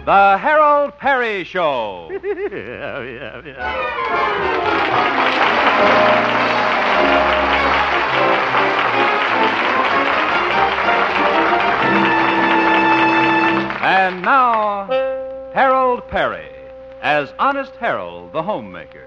The Harold Perry Show. And now, Harold Perry as Honest Harold, the homemaker.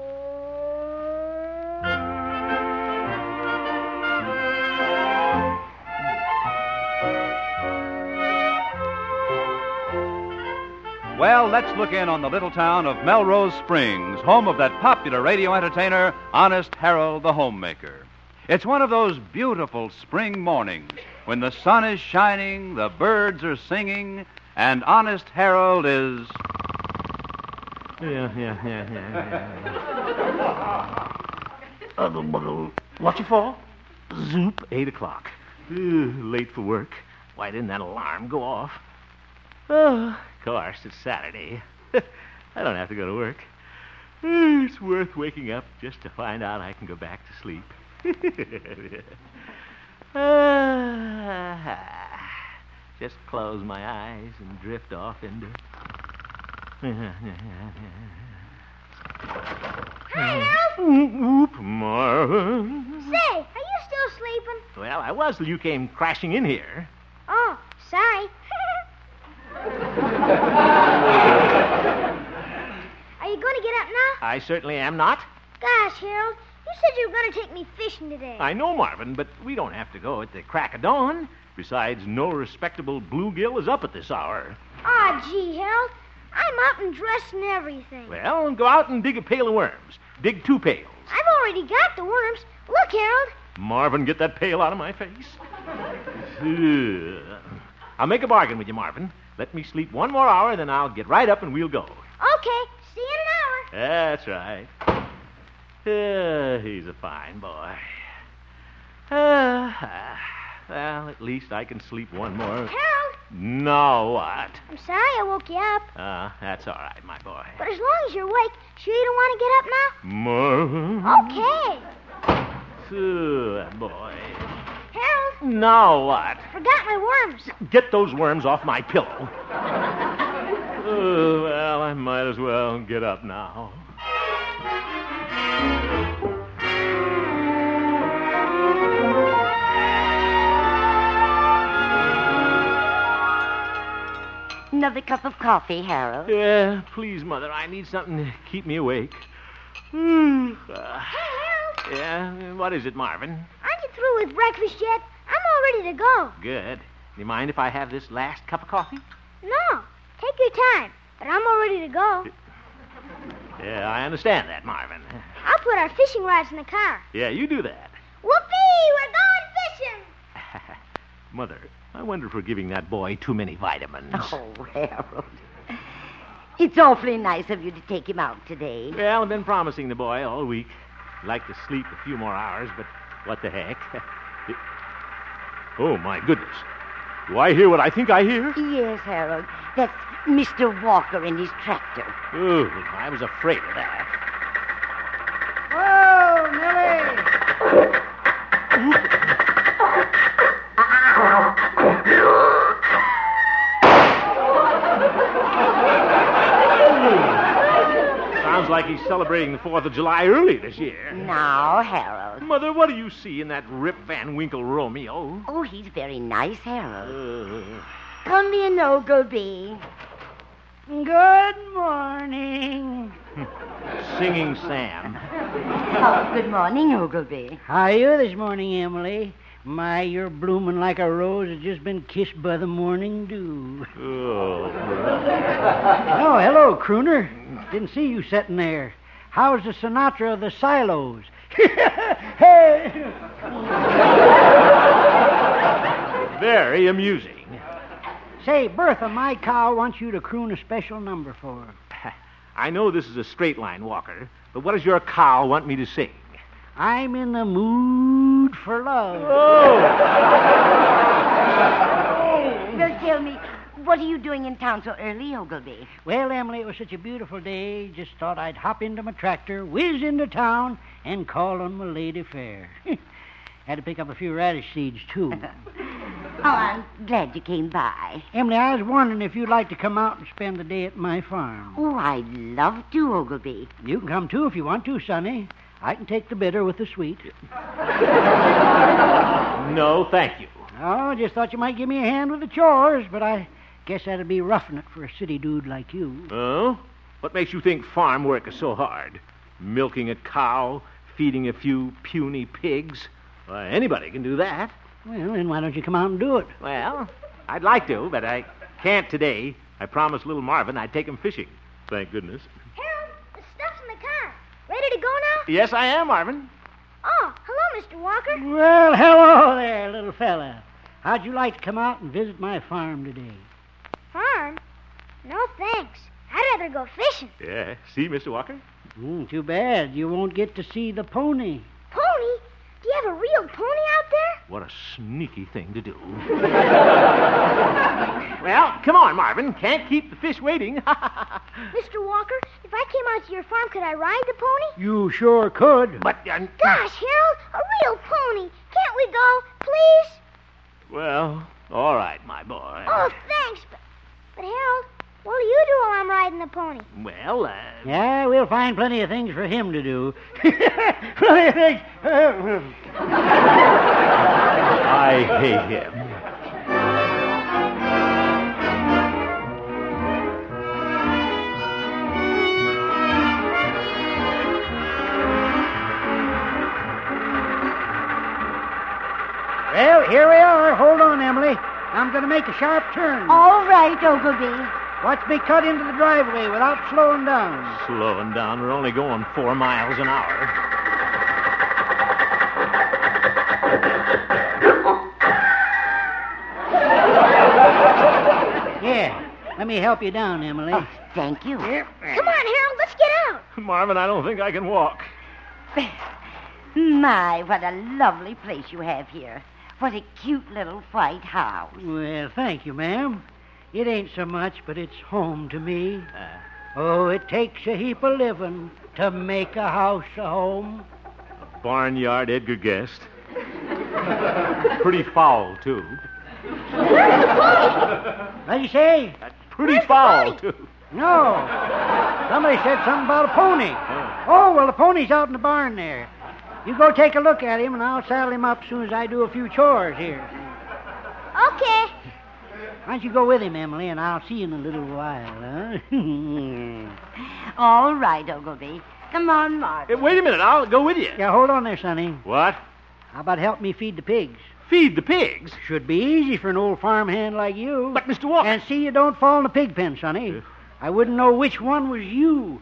Well, let's look in on the little town of Melrose Springs, home of that popular radio entertainer, Honest Harold, the homemaker. It's one of those beautiful spring mornings when the sun is shining, the birds are singing, and Honest Harold is... What you for? Zoop, 8 o'clock. Late for work. Why didn't that alarm go off? Oh, of course, it's Saturday. I don't have to go to work. It's worth waking up just to find out I can go back to sleep. Just close my eyes and drift off into... Hi, Harold. Oop, Marvin. Say, are you still sleeping? Well, I was till you came crashing in here. Oh, sorry. Are you going to get up now? I certainly am not. Gosh, Harold, you said you were going to take me fishing today. I know, Marvin, but we don't have to go at the crack of dawn. Besides, no respectable bluegill is up at this hour. Aw, gee, Harold, I'm up and dressed and everything. Well, go out and dig a pail of worms. Dig 2 pails. I've already got the worms. Look, Harold. Marvin, get that pail out of my face. I'll make a bargain with you, Marvin. Let me sleep 1 more hour, then I'll get right up and we'll go. Okay, see you in an hour. That's right. He's a fine boy. Well, at least I can sleep 1 more. Harold. Now what? I'm sorry I woke you up. That's all right, my boy. But as long as you're awake, sure you don't want to get up now? Marvin? Okay. Good boy. Harold. Now what? Forgot my worms. Get those worms off my pillow. Well, I might as well get up now. Another cup of coffee, Harold? Yeah, please, Mother. I need something to keep me awake. Hey, Harold. Yeah? What is it, Marvin? Aren't you through with breakfast yet? I'm all ready to go. Good. Do you mind if I have this last cup of coffee? No. Take your time. But I'm all ready to go. Yeah, I understand that, Marvin. I'll put our fishing rods in the car. Yeah, you do that. Whoopee! We're going fishing! Mother, I wonder if we're giving that boy too many vitamins. Oh, Harold. It's awfully nice of you to take him out today. Well, I've been promising the boy all week. I'd like to sleep a few more hours, but what the heck? Oh, my goodness. Do I hear what I think I hear? Yes, Harold. That's Mr. Walker in his tractor. Oh, I was afraid of that. Whoa, Millie! Sounds like he's celebrating the 4th of July early this year. Now, Harold. Mother, what do you see in that Rip Van Winkle Romeo? Oh, he's very nice, Harold. Come in, Ogilvy. Good morning. Singing Sam. Oh, good morning, Ogilvy. How are you this morning, Emily? My, you're blooming like a rose that's just been kissed by the morning dew. Oh, Oh, hello, crooner. Didn't see you sitting there. How's the Sinatra of the silos? Hey! very amusing. Say, Bertha, my cow wants you to croon a special number for her. I know this is a straight line, Walker, but what does your cow want me to sing? I'm in the mood for love. Well, tell me, what are you doing in town so early, Ogilvy? Well, Emily, it was such a beautiful day. Just thought I'd hop into my tractor, whiz into town, and call on my lady fair. Had to pick up a few radish seeds, too. Oh, I'm glad you came by. Emily, I was wondering if you'd like to come out and spend the day at my farm. Oh, I'd love to, Ogilvy. You can come, too, if you want to, Sonny. I can take the bitter with the sweet. No, thank you. Oh, just thought you might give me a hand with the chores, but I guess that'd be roughing it for a city dude like you. Oh? What makes you think farm work is so hard? Milking a cow, feeding a few puny pigs? Why, anybody can do that. Well, then why don't you come out and do it? Well, I'd like to, but I can't today. I promised little Marvin I'd take him fishing. Thank goodness. Harold, the stuff's in the car. Ready to go now? Yes, I am, Marvin. Oh, hello, Mr. Walker. Well, hello there, little fella. How'd you like to come out and visit my farm today? Farm? No, thanks. I'd rather go fishing. Yeah, see, Mr. Walker? Too bad. You won't get to see the pony. Pony? Do you have a real pony out there? What a sneaky thing to do. Well, come on, Marvin. Can't keep the fish waiting. Mr. Walker, if I came out to your farm, could I ride the pony? You sure could. But, Gosh, Harold, a real pony. Can't we go, please? well, all right, my boy. Oh, thanks. But Harold, what'll you do while I'm riding the pony? Well, Yeah, we'll find plenty of things for him to do. Plenty of things. I hate him. Well, here we are. Hold on, Emily. I'm going to make a sharp turn. All right, Ogilvy. Watch me cut into the driveway without slowing down. Slowing down. We're only going 4 miles an hour. Yeah. Let me help you down, Emily. Oh, thank you. Come on, Harold, let's get out. Marvin, I don't think I can walk. My, what a lovely place you have here. What a cute little white house. Well, thank you, ma'am. It ain't so much, but it's home to me. Oh, it takes a heap of living to make a house a home. Barnyard Edgar Guest. Pretty foul, too. What'd you say? Pretty foul, too. No. Somebody said something about a pony. Oh, well, the pony's out in the barn there. You go take a look at him, and I'll saddle him up as soon as I do a few chores here. Okay. Why don't you go with him, Emily, and I'll see you in a little while, huh? All right, Ogilvy. Come on, Marvin. Wait a minute. I'll go with you. Yeah, hold on there, Sonny. What? How about help me feed the pigs? Feed the pigs? Should be easy for an old farm hand like you. But, Mr. Walker... And see you don't fall in the pig pen, Sonny. I wouldn't know which one was you.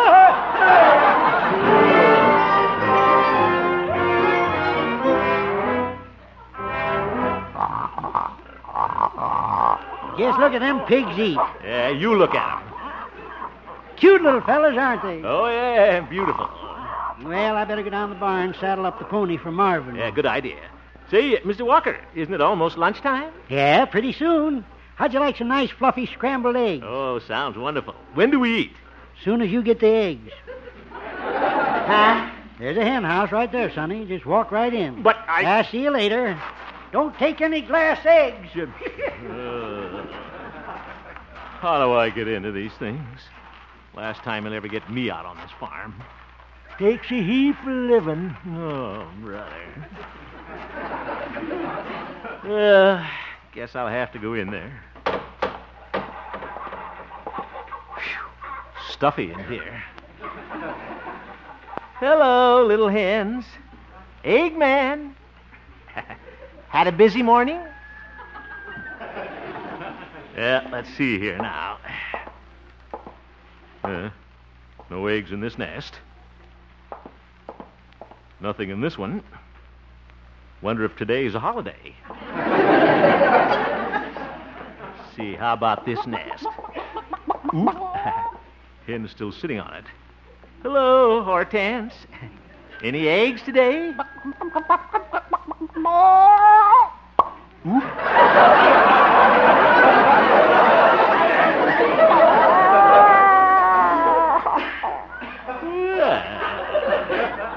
Just look at them pigs eat. Yeah, you look at them. Cute little fellas, aren't they? Oh, yeah, beautiful. Well, I better go down the barn and saddle up the pony for Marvin. Yeah, good idea. Say, Mr. Walker, isn't it almost lunchtime? Yeah, pretty soon. How'd you like some nice, fluffy scrambled eggs? Oh, sounds wonderful. When do we eat? Soon as you get the eggs. Huh? There's a hen house right there, Sonny. Just walk right in. But I... I'll see you later. Don't take any glass eggs. How do I get into these things? Last time he'll ever get me out on this farm. Takes a heap of living. Oh, brother. Guess I'll have to go in there. Whew. Stuffy in here. Hello, little hens. Eggman. Had a busy morning? Yeah, let's see here now. No eggs in this nest. Nothing in this one. Wonder if today's a holiday. See, how about this nest? Oop. Hen's still sitting on it. Hello, Hortense. Any eggs today? Oop.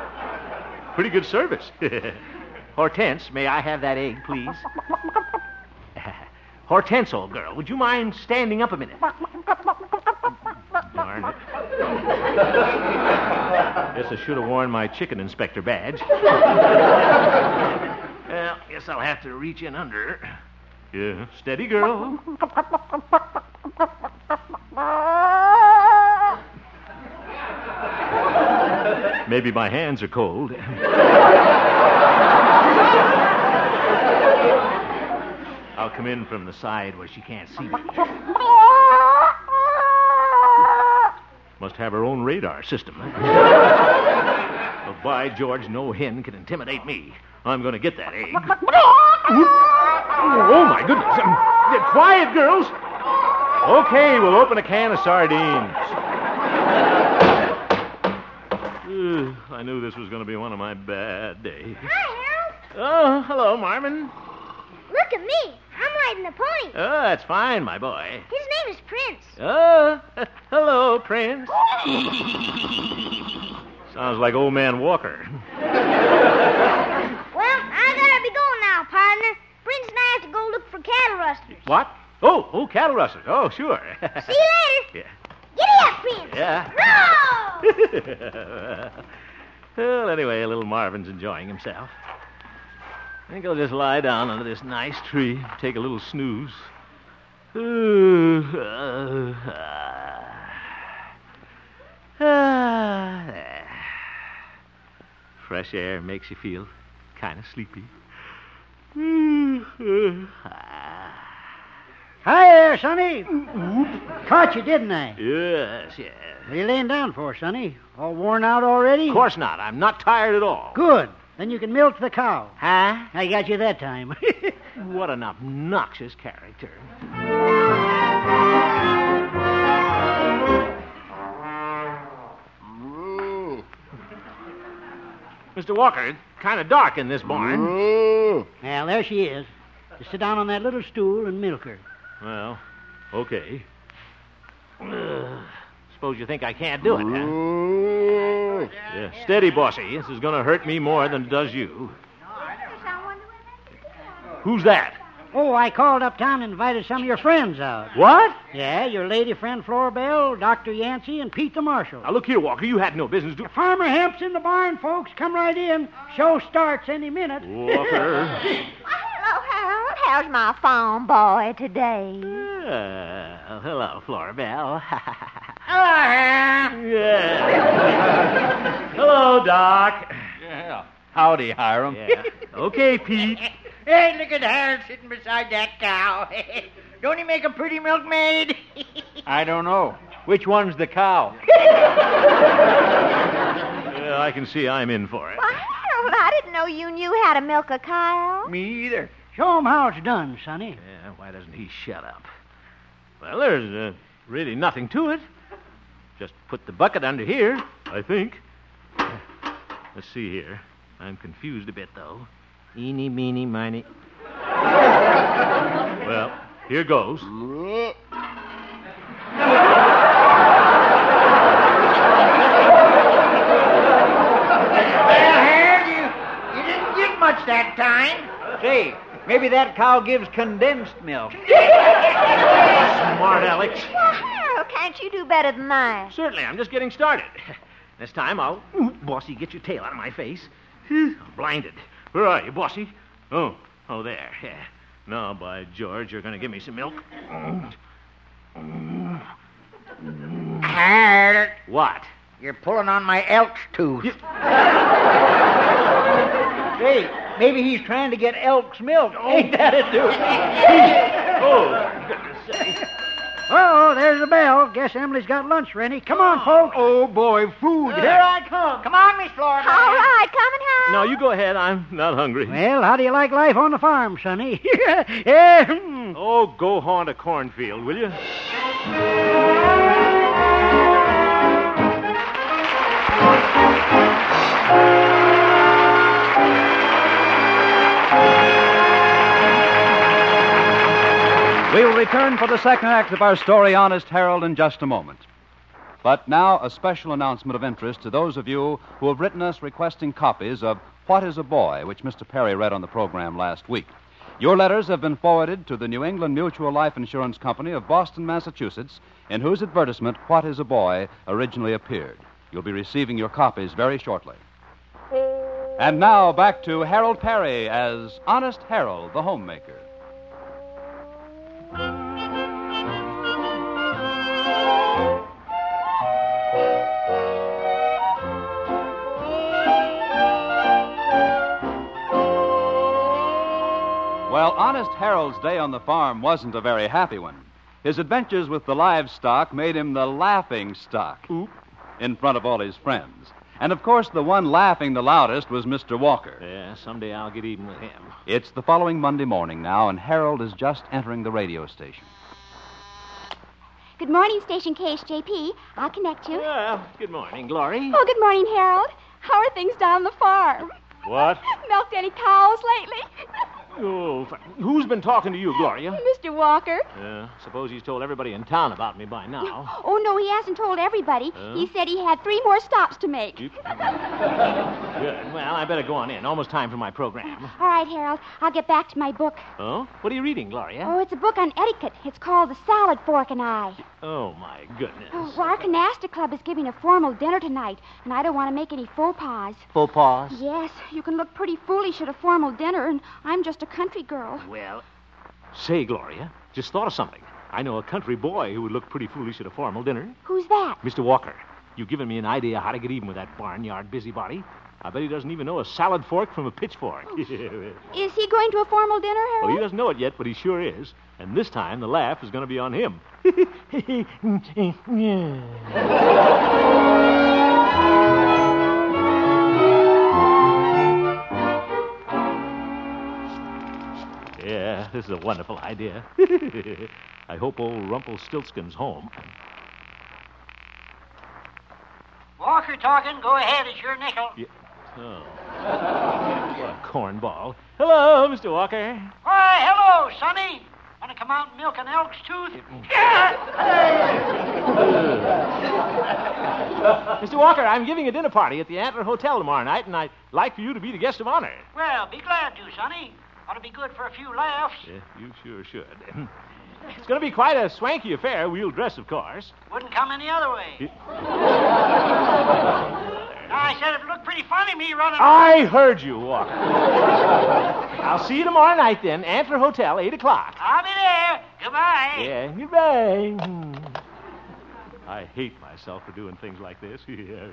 Pretty good service. Hortense, may I have that egg, please? Hortense, old girl, would you mind standing up a minute? Darn it. Guess I should have worn my chicken inspector badge. Well, guess I'll have to reach in under. Yeah, steady, girl. Maybe my hands are cold. I'll come in from the side where she can't see me. Must have her own radar system. But by George, no hen can intimidate me. I'm going to get that egg. Oh, my goodness. Get quiet, girls. Okay, we'll open a can of sardines. I knew this was going to be one of my bad days. Hi, Harold. Oh, hello, Marvin. Look at me. I'm riding the pony. Oh, that's fine, my boy. His name is Prince. Oh, hello, Prince. Sounds like old man Walker. Well, I gotta be going now, partner. Prince and I have to go look for cattle rustlers. What? Oh, cattle rustlers. Oh, sure. See you later. Yeah. Giddy up, Prince. Yeah. No! Well, anyway, little Marvin's enjoying himself. I think I'll just lie down under this nice tree, take a little snooze. Fresh air makes you feel kind of sleepy. Hi there, Sonny. Caught you, didn't I? Yes. What are you laying down for, Sonny? All worn out already? Of course not. I'm not tired at all. Good. Then you can milk the cow. Huh? I got you that time. What an obnoxious character. Mr. Walker, it's kind of dark in this barn. Well, there she is. Just sit down on that little stool and milk her. Well, okay. Suppose you think I can't do it, huh? Yeah, steady, bossy. This is going to hurt me more than it does you. Who's that? Oh, I called uptown and invited some of your friends out. What? Yeah, your lady friend Florbell, Dr. Yancey, and Pete the Marshal. Now, look here, Walker. You had no business doing... Farmer Hemp's in the barn, folks. Come right in. Show starts any minute. Walker. Hello, Harold. How's my farm boy today? Hello, Florbell. Hello, Harold. Yeah. Hello, Doc. Yeah. Howdy, Hiram. Yeah. Okay, Pete. Hey, look at Harold sitting beside that cow. Don't he make a pretty milkmaid? I don't know. Which one's the cow? Well, I can see I'm in for it. Well, Harold, I didn't know you knew how to milk a cow. Me either. Show 'em how it's done, Sonny. Yeah, why doesn't he shut up? Well, there's really nothing to it. Just put the bucket under here, I think. Let's see here. I'm confused a bit, though. Eeny, meeny, miny. Well, here goes. Well, Harold, you didn't get much that time. Say, maybe that cow gives condensed milk. Smart Alex. Well, Harold, can't you do better than that? Certainly, I'm just getting started. This time I'll... Bossy, get your tail out of my face. I'm blinded. Where are you, Bossy? Oh, there. Yeah. Now, by George, you're going to give me some milk. Harold, What? you're pulling on my elk's tooth. Say, maybe he's trying to get elk's milk. Ain't that it, dude? Oh, goodness sake. Oh, there's the bell. Guess Emily's got lunch ready. Come on, folks. Oh, boy, food. Here I come. Come on, Miss Florida. All right, coming, Harold. No, you go ahead. I'm not hungry. Well, how do you like life on the farm, Sonny? Oh, go haunt a cornfield, will you? We'll return for the second act of our story, Honest Harold, in just a moment. But now, a special announcement of interest to those of you who have written us requesting copies of What is a Boy, which Mr. Perry read on the program last week. Your letters have been forwarded to the New England Mutual Life Insurance Company of Boston, Massachusetts, in whose advertisement What is a Boy originally appeared. You'll be receiving your copies very shortly. And now back to Harold Perry as Honest Harold, the homemaker. Well, Honest Harold's day on the farm wasn't a very happy one. His adventures with the livestock made him the laughing stock in front of all his friends. And, of course, the one laughing the loudest was Mr. Walker. Yeah, someday I'll get even with him. It's the following Monday morning now, and Harold is just entering the radio station. Good morning, Station KHJP. I'll connect you. Well, good morning, Glory. Oh, good morning, Harold. How are things down the farm? What? Milked any cows lately? Oh, who's been talking to you, Gloria? Mr. Walker. Suppose he's told everybody in town about me by now. Oh, no, he hasn't told everybody. He said he had 3 more stops to make. Good. Well, I better go on in. Almost time for my program. All right, Harold. I'll get back to my book. Oh? What are you reading, Gloria? Oh, it's a book on etiquette. It's called The Salad Fork and I. Oh, my goodness. Oh, well, our canasta club is giving a formal dinner tonight, and I don't want to make any faux pas. Faux pas? Yes, you can look pretty foolish at a formal dinner, and I'm just a country girl. Well, say, Gloria, just thought of something. I know a country boy who would look pretty foolish at a formal dinner. Who's that? Mr. Walker. You've given me an idea how to get even with that barnyard busybody. I bet he doesn't even know a salad fork from a pitchfork. Is he going to a formal dinner, Harold? Well, he doesn't know it yet, but he sure is. And this time, the laugh is going to be on him. Yeah, this is a wonderful idea. I hope old Rumpelstiltskin's home. Walker talking. Go ahead. It's your nickel. Yeah. Oh. What a cornball. Hello, Mr. Walker. Why, hello, Sonny. Want to come out and milk an elk's tooth? Mr. Walker, I'm giving a dinner party at the Antler Hotel tomorrow night, and I'd like for you to be the guest of honor. Well, be glad to, Sonny. Ought to be good for a few laughs. Yeah, you sure should. It's going to be quite a swanky affair. We'll dress, of course. Wouldn't come any other way. I said it'd look pretty funny, me running... I heard you, Walker. I'll see you tomorrow night, then. Antler Hotel, 8 o'clock. I'll be there. Goodbye. Yeah, goodbye. I hate myself for doing things like this. Yeah.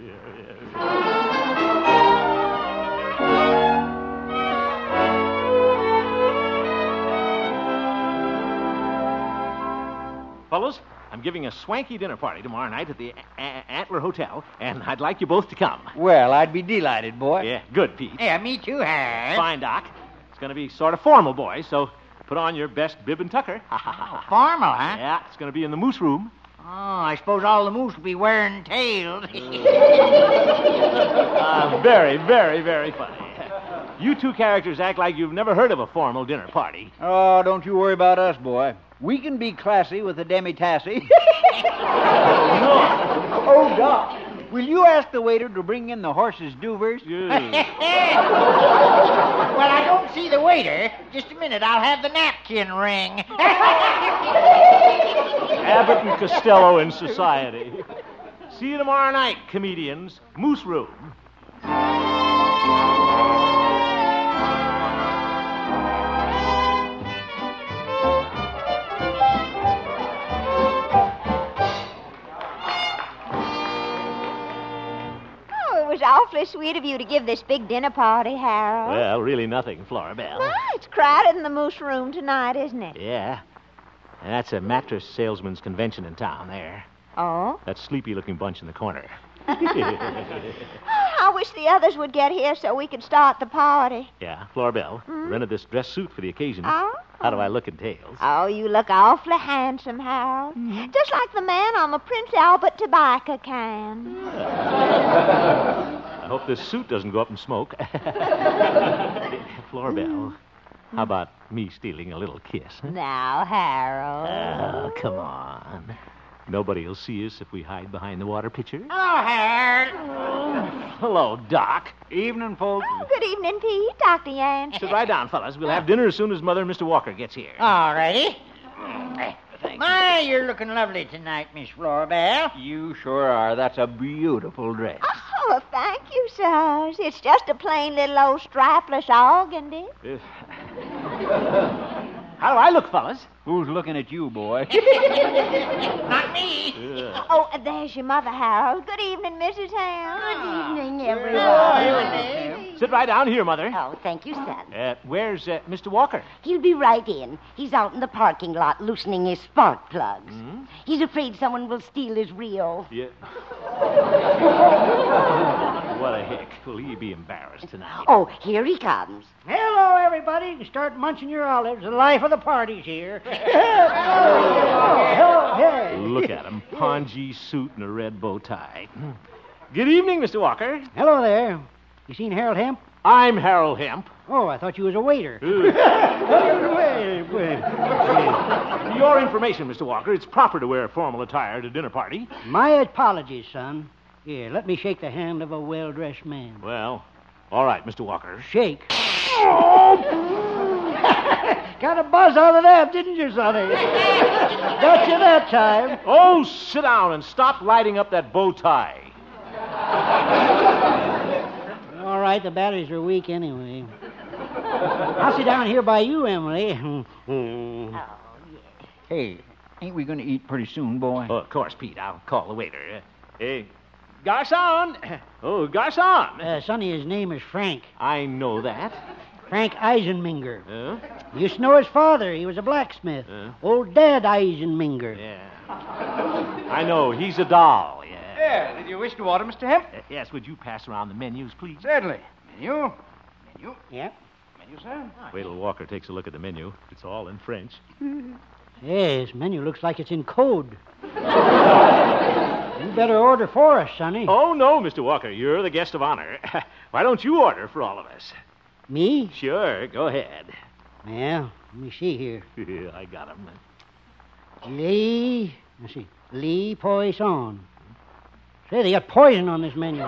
Fellows, I'm giving a swanky dinner party tomorrow night at the Antler Hotel, and I'd like you both to come. Well, I'd be delighted, boy. Yeah, good, Pete. Yeah, me too, Harold. Fine, Doc. It's going to be sort of formal, boys, so put on your best bib and tucker. Formal, huh? Yeah, it's going to be in the moose room. Oh, I suppose all the moose will be wearing tails. Very, very, very funny. You two characters act like you've never heard of a formal dinner party. Oh, don't you worry about us, boy. We can be classy with a demi-tassy. Oh, Doc, will you ask the waiter to bring in the horse's duvers? Yeah. Well, I don't see the waiter. Just a minute, I'll have the napkin ring. Abbott and Costello in society. See you tomorrow night, comedians. Moose room. Awfully sweet of you to give this big dinner party, Harold. Well, really nothing, Florabelle. Well, it's crowded in the moose room tonight, isn't it? Yeah. And that's a mattress salesman's convention in town there. Oh? That sleepy-looking bunch in the corner. I wish the others would get here so we could start the party. Yeah, Florabelle. Rented this dress suit for the occasion. Oh? How do I look in tails? Oh, you look awfully handsome, Harold. Just like the man on the Prince Albert tobacco can. I hope this suit doesn't go up in smoke. Florabelle, how about me stealing a little kiss? Huh? Now, Harold. Oh, come on. Nobody will see us if we hide behind the water pitcher. Hello, Harold. Hello, Doc. Evening, folks. Oh, good evening, Pete. Dr. Yancey. Sit right down, fellas. We'll have dinner as soon as Mother and Mr. Walker gets here. All righty. My, you're looking lovely tonight, Miss Florabelle. You sure are. That's a beautiful dress. Oh, thank you, sirs. It's just a plain little old strapless organdy. How do I look, fellas? Who's looking at you, boy? Not me. Oh, there's your mother, Harold. Good evening, Mrs. Harold. Good evening, everyone. Sit right down here, Mother. Oh, thank you, son. Where's Mr. Walker? He'll be right in. He's out in the parking lot loosening his spark plugs. He's afraid someone will steal his reel. Yeah. What a hick. Will he be embarrassed tonight? Oh, here he comes. Hello, everybody. You can start munching your olives. The life of the party's here. Hey. Look at him. Pongee suit and a red bow tie. Good evening, Mr. Walker. Hello there. You seen Harold Hemp? I'm Harold Hemp. Oh, I thought you was a waiter. For your information, Mr. Walker, it's proper to wear formal attire at a dinner party. My apologies, son. Here, let me shake the hand of a well-dressed man. Well, all right, Mr. Walker. Shake. Got a buzz out of that, didn't you, Sonny? Got you that time. Oh, sit down and stop lighting up that bow tie. All right, the batteries are weak anyway. I'll sit down here by you, Emily. Hey, ain't we going to eat pretty soon, boy? Oh, of course, Pete. I'll call the waiter. Hey, garçon. Oh, garçon. Sonny, his name is Frank. I know that. Frank Eisenminger. Huh? You used to know his father. He was a blacksmith. Old Dad Eisenminger. Yeah. I know. He's a doll. Yeah. Yeah, did you wish to order, Mr. Hemp? Yes, would you pass around the menus, please? Certainly. Menu. Yeah. Menu, sir. Wait till Walker takes a look at the menu. It's all in French. Yeah, his menu looks like it's in code. You better order for us, Sonny. Oh, no, Mr. Walker. You're the guest of honor. Why don't you order for all of us? Me? Sure, go ahead. Yeah, let me see here. I got him. Lee Poisson. Say, they got poison on this menu.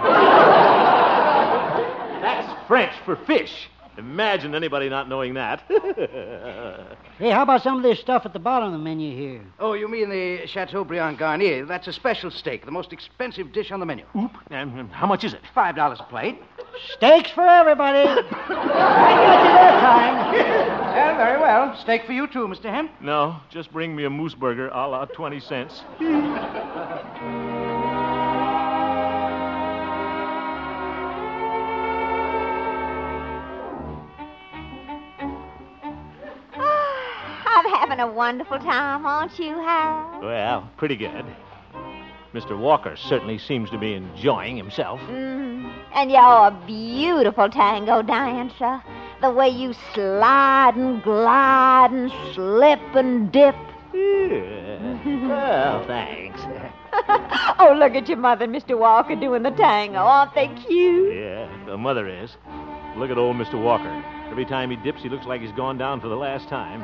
That's French for fish. Imagine anybody not knowing that. Hey, how about some of this stuff at the bottom of the menu here? Oh, you mean the Chateaubriand Garnier? That's a special steak, the most expensive dish on the menu. Oop. How much is it? $5 a plate. Steaks for everybody. I got you that time. Well, very well. Steak for you, too, Mr. Hemp. No, just bring me a moose burger a la 20 cents. I'm having a wonderful time, aren't you, Harold? Well, pretty good. Mr. Walker certainly seems to be enjoying himself. And you're a beautiful tango dancer. The way you slide and glide and slip and dip. Yeah. Well, thanks. Oh, look at your mother and Mr. Walker doing the tango. Aren't they cute? Yeah, the mother is. Look at old Mr. Walker. Every time he dips, he looks like he's gone down for the last time.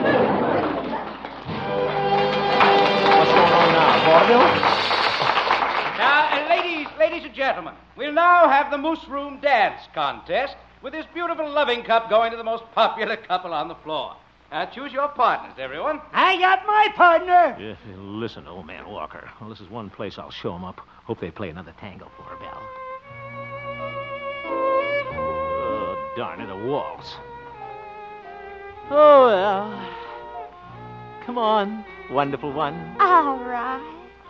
What's going on now, vaudeville? Now, ladies and gentlemen, we'll now have the Moose Room Dance Contest with this beautiful loving cup going to the most popular couple on the floor. Now, choose your partners, everyone. I got my partner. Yeah, listen, old man Walker. Well, this is one place I'll show 'em up. Hope they play another tango for a bell. Oh, darn it, a waltz. Oh, well. Come on, wonderful one. All right.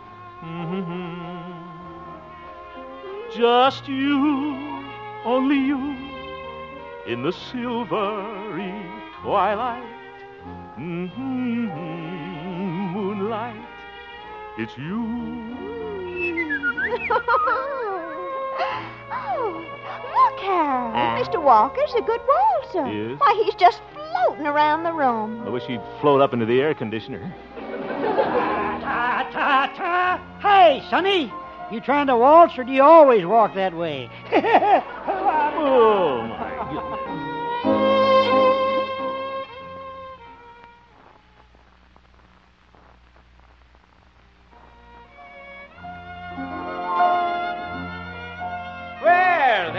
Just you, only you, in the silvery twilight. Moonlight, it's you. Oh, look, Harold. Mr. Walker's a good waltzer. Yes? Why, he's just floating around the room. I wish he'd float up into the air conditioner. Ta. Hey, Sonny, you trying to waltz or do you always walk that way? Oh, my goodness.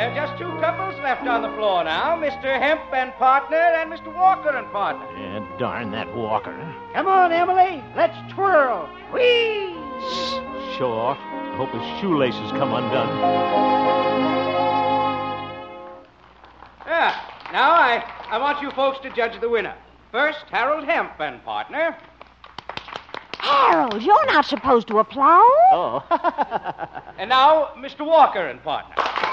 just two couples left on the floor now. Mr. Hemp and partner and Mr. Walker and partner. Yeah, darn that Walker. Come on, Emily. Let's twirl. Whee! Show off. I hope his shoelaces come undone. Yeah. Now I want you folks to judge the winner. First, Harold Hemp and partner. Harold, you're not supposed to applaud. Oh. And now, Mr. Walker and partner.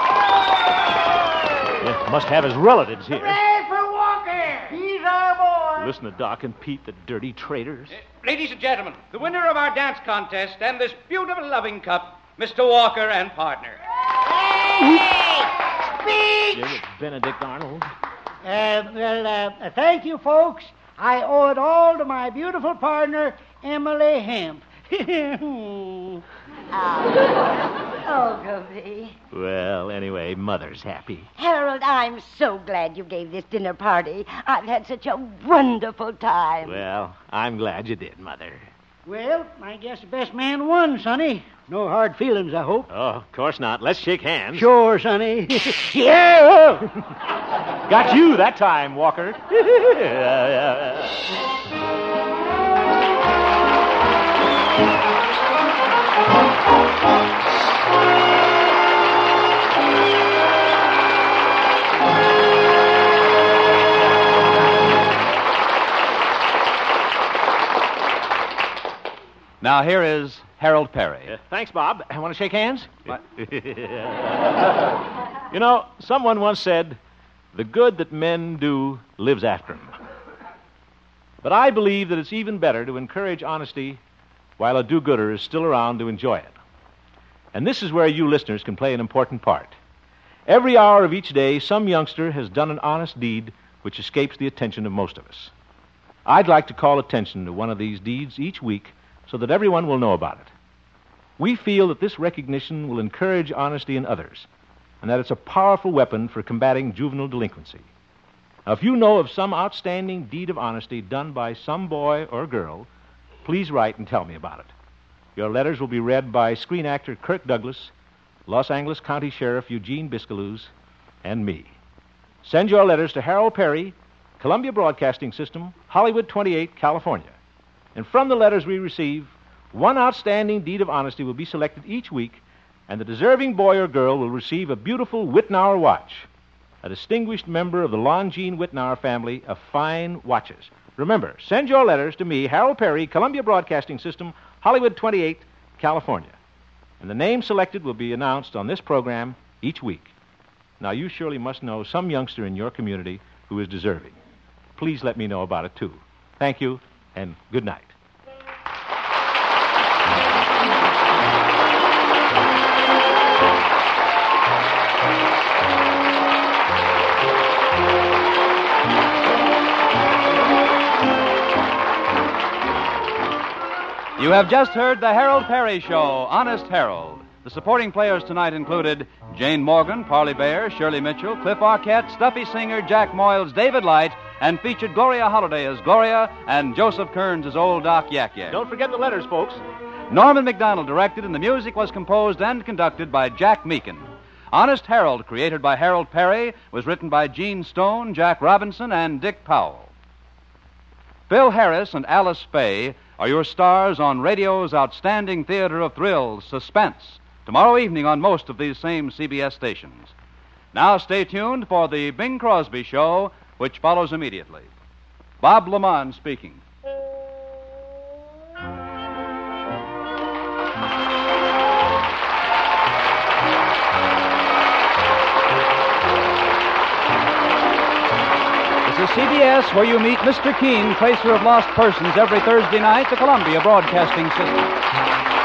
Yeah, must have his relatives here. Hooray for Walker! He's our boy. Listen to Doc and Pete, the dirty traitors. Ladies and gentlemen, the winner of our dance contest and this beautiful loving cup, Mr. Walker and partner. Speech! Yeah, with Benedict Arnold. Thank you, folks. I owe it all to my beautiful partner, Emily Hemp. Ogilvy. Well, anyway, Mother's happy. Harold, I'm so glad you gave this dinner party. I've had such a wonderful time. Well, I'm glad you did, Mother. Well, I guess the best man won, Sonny. No hard feelings, I hope. Oh, of course not. Let's shake hands. Sure, Sonny. Yeah! Got you that time, Walker. Now, here is Harold Perry. Thanks, Bob. Want to shake hands? What? You know, someone once said, the good that men do lives after them. But I believe that it's even better to encourage honesty while a do-gooder is still around to enjoy it. And this is where you listeners can play an important part. Every hour of each day, some youngster has done an honest deed which escapes the attention of most of us. I'd like to call attention to one of these deeds each week so that everyone will know about it. We feel that this recognition will encourage honesty in others, and that it's a powerful weapon for combating juvenile delinquency. Now, if you know of some outstanding deed of honesty done by some boy or girl, please write and tell me about it. Your letters will be read by screen actor Kirk Douglas, Los Angeles County Sheriff Eugene Biscalouz, and me. Send your letters to Harold Perry, Columbia Broadcasting System, Hollywood 28, California. And from the letters we receive, one outstanding deed of honesty will be selected each week, and the deserving boy or girl will receive a beautiful Wittnauer watch, a distinguished member of the Longines Wittnauer family of fine watches. Remember, send your letters to me, Harold Perry, Columbia Broadcasting System, Hollywood 28, California. And the name selected will be announced on this program each week. Now, you surely must know some youngster in your community who is deserving. Please let me know about it, too. Thank you, and good night. You have just heard the Harold Perry Show, Honest Harold. The supporting players tonight included Jane Morgan, Parley Bear, Shirley Mitchell, Cliff Arquette, Stuffy Singer, Jack Moyles, David Light, and featured Gloria Holliday as Gloria and Joseph Kearns as Old Doc Yak Yak. Don't forget the letters, folks. Norman McDonald directed, and the music was composed and conducted by Jack Meakin. Honest Harold, created by Harold Perry, was written by Gene Stone, Jack Robinson, and Dick Powell. Phil Harris and Alice Faye are your stars on radio's outstanding theater of thrills, Suspense, tomorrow evening on most of these same CBS stations. Now stay tuned for the Bing Crosby Show, which follows immediately. Bob Lamont speaking. This is CBS, where you meet Mr. Keene, tracer of lost persons, every Thursday night, the Columbia Broadcasting System.